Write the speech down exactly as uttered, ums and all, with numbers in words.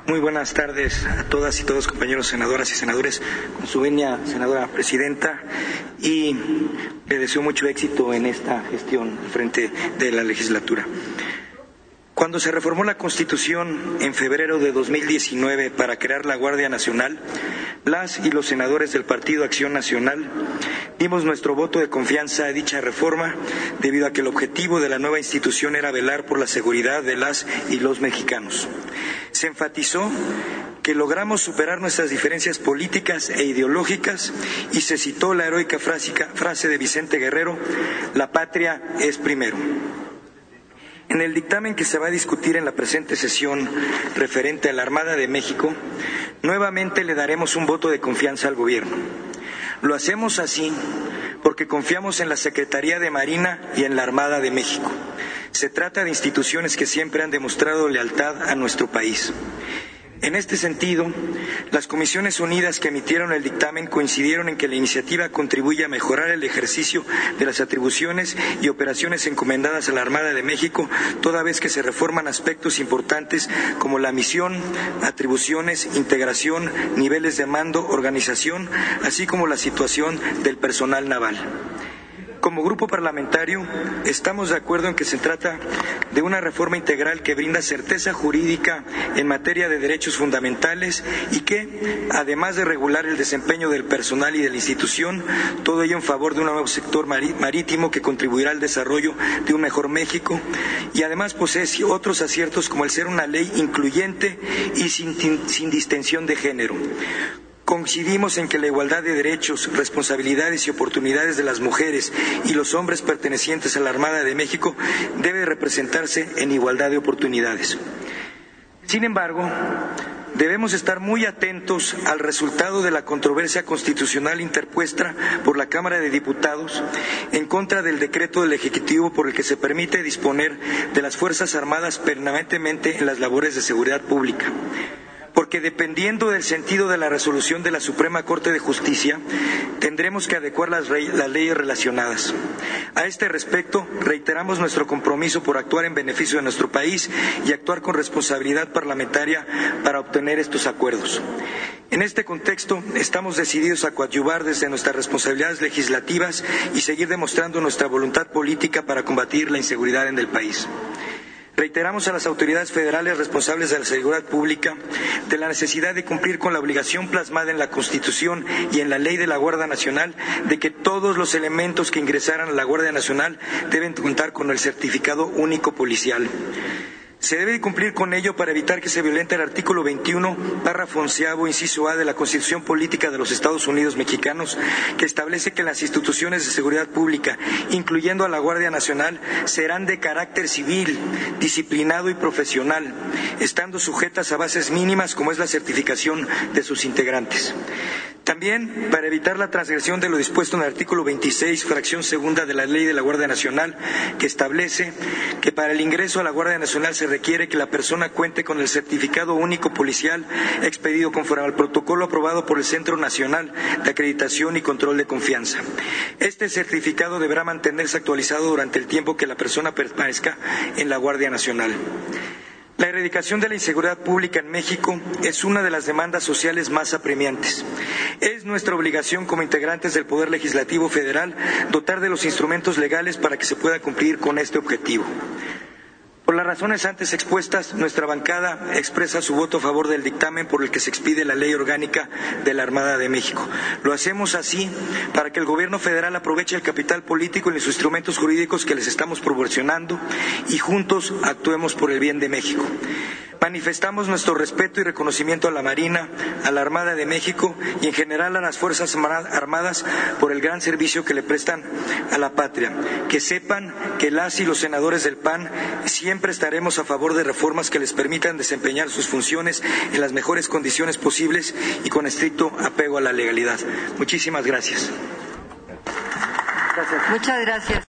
Muy buenas tardes a todas y todos, compañeros senadoras y senadores, con su venia, senadora presidenta, y le deseo mucho éxito en esta gestión al frente de la legislatura. Cuando se reformó la Constitución en febrero de dos mil diecinueve para crear la Guardia Nacional, las y los senadores del Partido Acción Nacional dimos nuestro voto de confianza a dicha reforma debido a que el objetivo de la nueva institución era velar por la seguridad de las y los mexicanos. Se enfatizó que logramos superar nuestras diferencias políticas e ideológicas y se citó la heroica frase de Vicente Guerrero: la patria es primero. En el dictamen que se va a discutir en la presente sesión referente a la Armada de México, nuevamente le daremos un voto de confianza al Gobierno. Lo hacemos así porque confiamos en la Secretaría de Marina y en la Armada de México. Se trata de instituciones que siempre han demostrado lealtad a nuestro país. En este sentido, las Comisiones Unidas que emitieron el dictamen coincidieron en que la iniciativa contribuye a mejorar el ejercicio de las atribuciones y operaciones encomendadas a la Armada de México, toda vez que se reforman aspectos importantes como la misión, atribuciones, integración, niveles de mando, organización, así como la situación del personal naval. Como grupo parlamentario, estamos de acuerdo en que se trata de una reforma integral que brinda certeza jurídica en materia de derechos fundamentales y que, además de regular el desempeño del personal y de la institución, todo ello en favor de un nuevo sector marítimo que contribuirá al desarrollo de un mejor México, y además posee otros aciertos como el ser una ley incluyente y sin, sin distensión de género. Coincidimos en que la igualdad de derechos, responsabilidades y oportunidades de las mujeres y los hombres pertenecientes a la Armada de México debe representarse en igualdad de oportunidades. Sin embargo, debemos estar muy atentos al resultado de la controversia constitucional interpuesta por la Cámara de Diputados en contra del decreto del Ejecutivo por el que se permite disponer de las Fuerzas Armadas permanentemente en las labores de seguridad pública. Porque dependiendo del sentido de la resolución de la Suprema Corte de Justicia, tendremos que adecuar las, rey, las leyes relacionadas. A este respecto, reiteramos nuestro compromiso por actuar en beneficio de nuestro país y actuar con responsabilidad parlamentaria para obtener estos acuerdos. En este contexto, estamos decididos a coadyuvar desde nuestras responsabilidades legislativas y seguir demostrando nuestra voluntad política para combatir la inseguridad en el país. Reiteramos a las autoridades federales responsables de la seguridad pública de la necesidad de cumplir con la obligación plasmada en la Constitución y en la Ley de la Guardia Nacional de que todos los elementos que ingresaran a la Guardia Nacional deben contar con el certificado único policial. Se debe cumplir con ello para evitar que se violente el artículo veintiuno, párrafo onceavo, inciso A de la Constitución Política de los Estados Unidos Mexicanos, que establece que las instituciones de seguridad pública, incluyendo a la Guardia Nacional, serán de carácter civil, disciplinado y profesional, estando sujetas a bases mínimas como es la certificación de sus integrantes. También, para evitar la transgresión de lo dispuesto en el artículo veintiséis, fracción segunda de la Ley de la Guardia Nacional, que establece que para el ingreso a la Guardia Nacional se requiere que la persona cuente con el certificado único policial expedido conforme al protocolo aprobado por el Centro Nacional de Acreditación y Control de Confianza. Este certificado deberá mantenerse actualizado durante el tiempo que la persona permanezca en la Guardia Nacional. La erradicación de la inseguridad pública en México es una de las demandas sociales más apremiantes. Es nuestra obligación como integrantes del Poder Legislativo Federal dotar de los instrumentos legales para que se pueda cumplir con este objetivo. Por las razones antes expuestas, nuestra bancada expresa su voto a favor del dictamen por el que se expide la Ley Orgánica de la Armada de México. Lo hacemos así para que el Gobierno federal aproveche el capital político y los instrumentos jurídicos que les estamos proporcionando y juntos actuemos por el bien de México. Manifestamos nuestro respeto y reconocimiento a la Marina, a la Armada de México y en general a las Fuerzas Armadas por el gran servicio que le prestan a la patria. Que sepan que las y los senadores del P A N siempre estaremos a favor de reformas que les permitan desempeñar sus funciones en las mejores condiciones posibles y con estricto apego a la legalidad. Muchísimas gracias. Gracias. Muchas gracias.